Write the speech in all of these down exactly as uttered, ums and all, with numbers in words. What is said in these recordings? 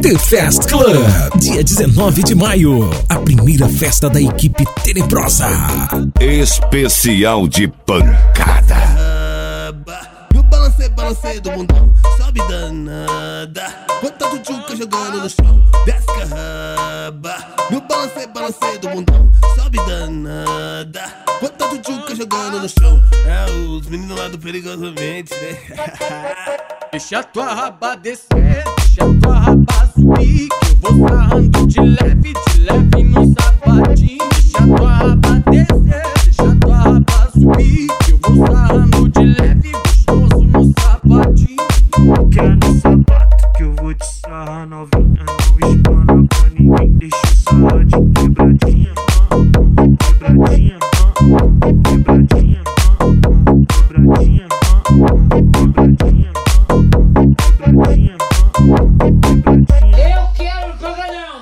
The Fest Club, dia dezenove de maio, a primeira festa da equipe Tenebrosa. Especial de pancada. No balancê, balancê do mundão, sobe danada. Bota a tchutchuca jogando no chão, desce carraba. No balancê, balancê do mundão, sobe danada. Bota a tchutchuca jogando no chão. É os meninos lá do Perigosamente, né? Deixa tua raba descer, deixa tua raba subir, que eu vou sarrando de leve, de leve no sapatinho. Deixa tua raba descer, deixa tua raba subir, que eu vou sarrando de leve, gostoso no sapatinho. Quer no sapato que eu vou te sarrar novinha, não espana pra ninguém, deixa eu sarrar de quebradinha, quebradinha, quebradinha, quebradinha, quebradinha. Eu quero jogalhão.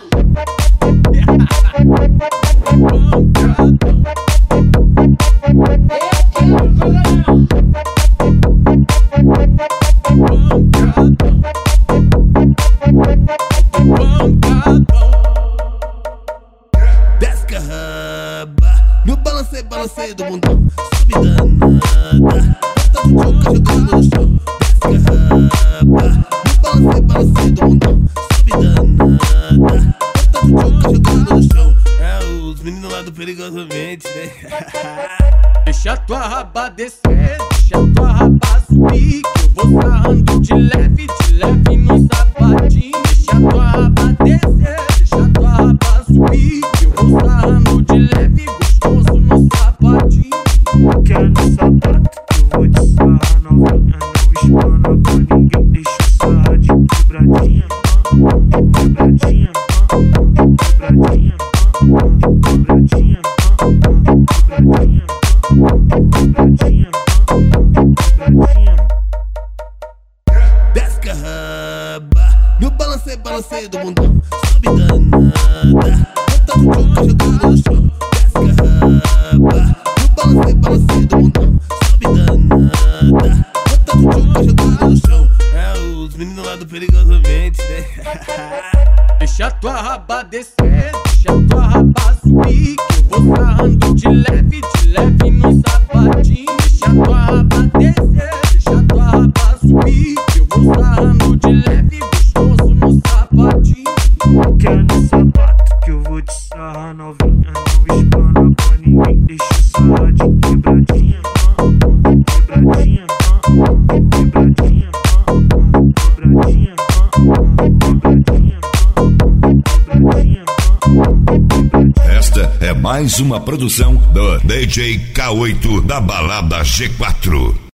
Desce carraba. No balancê, balancê do mundão, sobe danada. Bota a tchutchuca jogando no chão, desce carraba. No balancê, balancê do mundão, sobe danada. Bota a tchutchuca jogando no chão. É os meninos lá do Perigosamente, né? Deixa tua raba descer, deixa tua raba subir, que eu vou sarrando de leve, de leve no sapatinho. Deixa tua raba descer, deixa tua raba subir, que eu vou sarrando de leve, gostoso no sapatinho. Quer no sapato que eu vou te sarrar novinha, não espana pra ninguém, deixa eu sarrar de quebradinha, quebradinha, quebradinha, quebradinha, quebradinha, quebradinha, quebradinha. Desce carraba. No balancê, balancê do mundão, sobe danada. Bota a tchutchuca jogando no chão, desce carraba. No balancê, balancê do mundão, sobe danada. Bota a tchutchuca jogando no chão. É os meninos lá do Perigosamente, né? Deixa tua raba descer, deixa tua raba subir, que eu vou sarrando de leve, de leve no sapatinho. Deixa tua raba descer, deixa tua raba subir, que eu vou sarrando de leve, gostoso no sapatinho. Quer no sapato que eu vou te sarrar novinha, não espana pra ninguém, deixa eu sarrar de quebradinha, quebradinha, quebradinha, quebradinha, quebradinha, quebradinha. Esta é mais uma produção do D J K oito da Balada G quatro.